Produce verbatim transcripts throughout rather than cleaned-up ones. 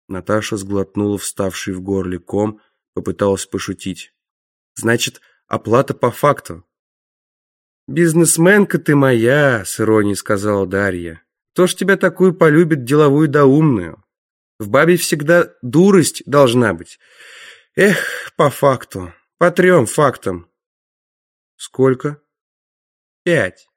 Наташа сглотнула вставший в горле ком, попыталась пошутить. «Значит, оплата по факту». «Бизнесменка ты моя», — с иронией сказала Дарья. «Кто ж тебя такую полюбит, деловую да умную? В бабе всегда дурость должна быть. Эх, по факту, по трем фактам». «Сколько?» «Пять».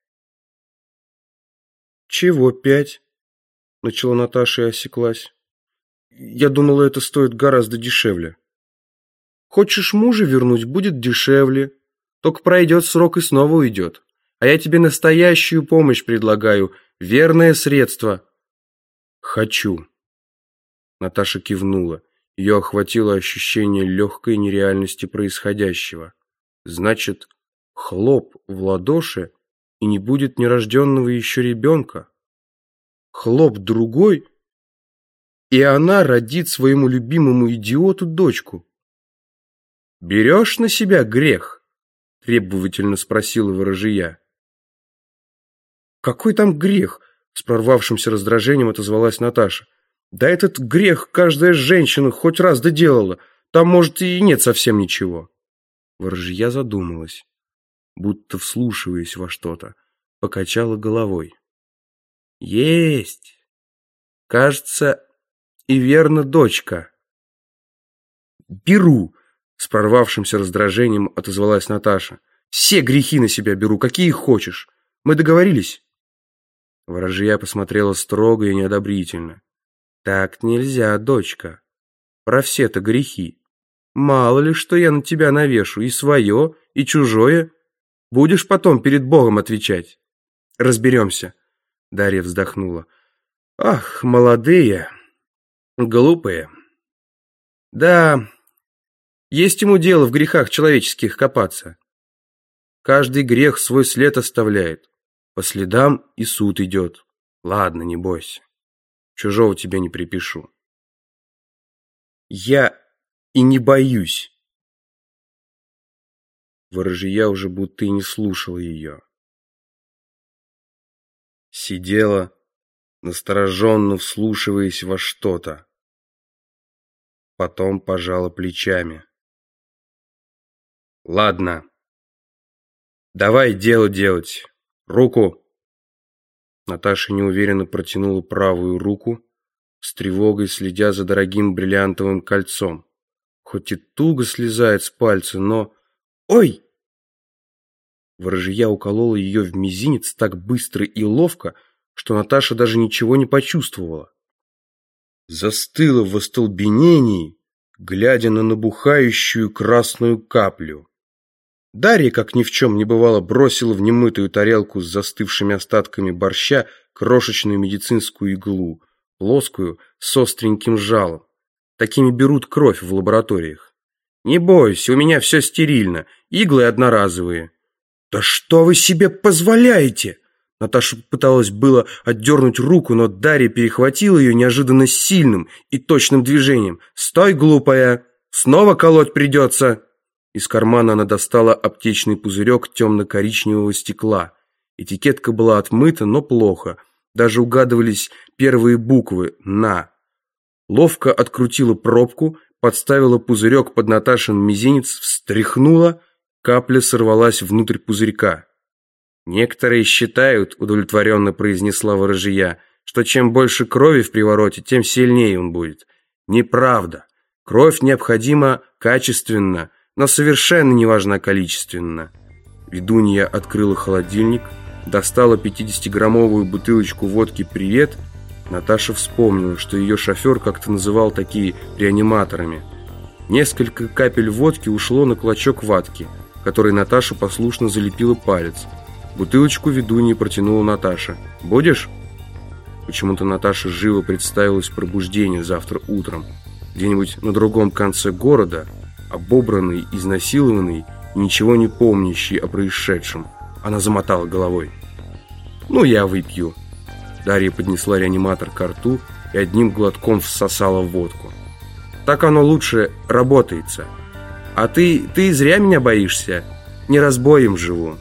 «Чего пять?» — начала Наташа и осеклась. «Я думала, это стоит гораздо дешевле». «Хочешь мужа вернуть, будет дешевле. Только пройдет срок и снова уйдет. А я тебе настоящую помощь предлагаю, верное средство». «Хочу». Наташа кивнула. Ее охватило ощущение легкой нереальности происходящего. Значит, хлоп в ладоши, и не будет нерожденного еще ребенка. Хлоп другой, и она родит своему любимому идиоту дочку. «Берешь на себя грех?» — требовательно спросила ворожия. «Какой там грех?» — с прорвавшимся раздражением отозвалась Наташа. «Да этот грех каждая женщина хоть раз доделала. Там, может, и нет совсем ничего». Ворожья задумалась, будто вслушиваясь во что-то, покачала головой. «Есть! Кажется, и верно, дочка». «Беру!» — с прорвавшимся раздражением отозвалась Наташа. «Все грехи на себя беру, какие хочешь. Мы договорились?» Ворожья посмотрела строго и неодобрительно. «Так нельзя, дочка. Про все-то грехи. Мало ли, что я на тебя навешу, и свое, и чужое. Будешь потом перед Богом отвечать. Разберемся». Дарья вздохнула. «Ах, молодые, глупые. Да, есть ему дело в грехах человеческих копаться. Каждый грех свой след оставляет. По следам и суд идет. Ладно, не бойся. Чужого тебе не припишу». «Я и не боюсь». Ворожья уже будто и не слушала ее. Сидела, настороженно вслушиваясь во что-то. Потом пожала плечами. «Ладно, давай дело делать. Руку!» Наташа неуверенно протянула правую руку, с тревогой следя за дорогим бриллиантовым кольцом. Хоть и туго слезает с пальца, но... «Ой!» Ворожья уколола ее в мизинец так быстро и ловко, что Наташа даже ничего не почувствовала. Застыла в остолбенении, глядя на набухающую красную каплю. Дарья, как ни в чем не бывало, бросила в немытую тарелку с застывшими остатками борща крошечную медицинскую иглу, плоскую, с остреньким жалом. Такими берут кровь в лабораториях. «Не бойся, у меня все стерильно, иглы одноразовые». «Да что вы себе позволяете?» Наташа пыталась было отдернуть руку, но Дарья перехватила ее неожиданно сильным и точным движением. «Стой, глупая! Снова колоть придется!» Из кармана она достала аптечный пузырек темно-коричневого стекла. Этикетка была отмыта, но плохо. Даже угадывались первые буквы «На». Ловко открутила пробку, подставила пузырек под Наташин мизинец, встряхнула. Капля сорвалась внутрь пузырька. «Некоторые считают, — удовлетворенно произнесла ворожья, — что чем больше крови в привороте, тем сильнее он будет. Неправда. Кровь необходима качественно, но совершенно не важна количественно». Ведунья открыла холодильник, достала пятидесятиграммовую бутылочку водки «Привет». Наташа вспомнила, что ее шофер как-то называл такие реаниматорами. Несколько капель водки ушло на клочок ватки, который Наташа послушно залепила палец. Бутылочку ведуньи протянула Наташа. «Будешь?» Почему-то Наташа живо представилось пробуждение завтра утром. Где-нибудь на другом конце города, обобранный, изнасилованный и ничего не помнящий о происшедшем. Она замотала головой. «Ну, я выпью». Дарья поднесла реаниматор ко рту и одним глотком всосала водку. «Так оно лучше работается. А ты, ты зря меня боишься. Не разбоем живу».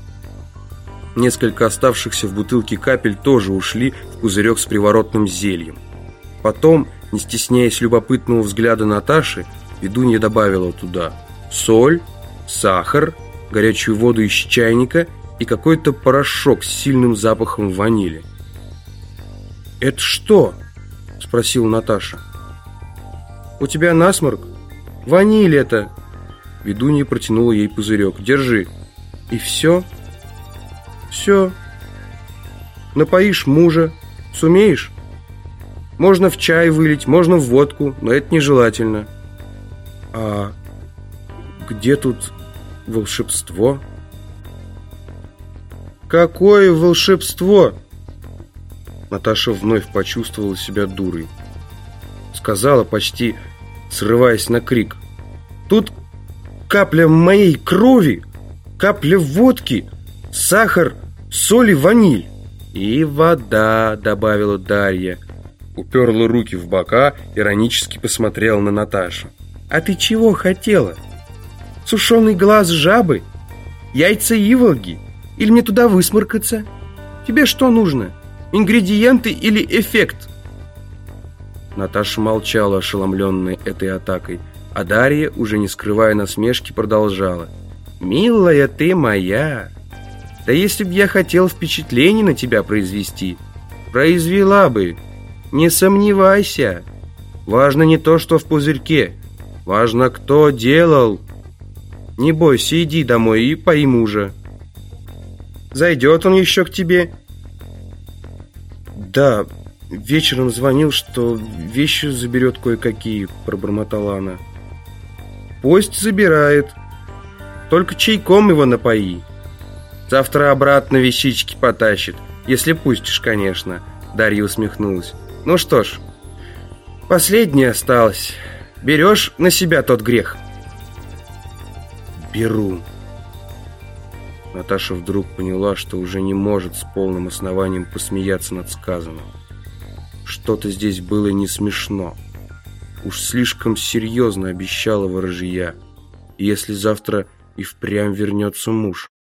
Несколько оставшихся в бутылке капель тоже ушли в пузырек с приворотным зельем. Потом Не стесняясь любопытного взгляда Наташи, ведунья добавила туда соль, сахар, горячую воду из чайника и какой-то порошок с сильным запахом ванили. «Это что?» – спросила Наташа. «У тебя насморк? Ваниль это!» Ведунья протянула ей пузырек. «Держи». «И все?» «Все. Напоишь мужа. Сумеешь? Можно в чай вылить, можно в водку, но это нежелательно». «А где тут волшебство?» «Какое волшебство?» Наташа вновь почувствовала себя дурой. Сказала, почти срываясь на крик: «Тут капля моей крови, капля водки, сахар, соль и ваниль». «И вода», — добавила Дарья. Уперла руки в бока, иронически посмотрела на Наташу. «А ты чего хотела? Сушеный глаз жабы? Яйца иволги? Или мне туда высморкаться? Тебе что нужно? Ингредиенты или эффект?» Наташа молчала, ошеломленная этой атакой, а Дарья, уже не скрывая насмешки, продолжала: «Милая ты моя, да если б я хотел впечатление на тебя произвести, произвела бы, не сомневайся. Важно не то, что в пузырьке, важно, кто делал. Не бойся, иди домой и пои мужа. Зайдет он еще к тебе?» «Да, вечером звонил, что вещи заберет кое-какие», — пробормотала она. «Пусть забирает. Только чайком его напои. Завтра обратно вещички потащит, если пустишь, конечно», — Дарья усмехнулась. «Ну что ж, последнее осталось. Берешь на себя тот грех?» «Беру». Наташа вдруг поняла, что уже не может с полным основанием посмеяться над сказанным. Что-то здесь было не смешно. Уж слишком серьезно обещала ворожья. И если завтра и впрямь вернется муж,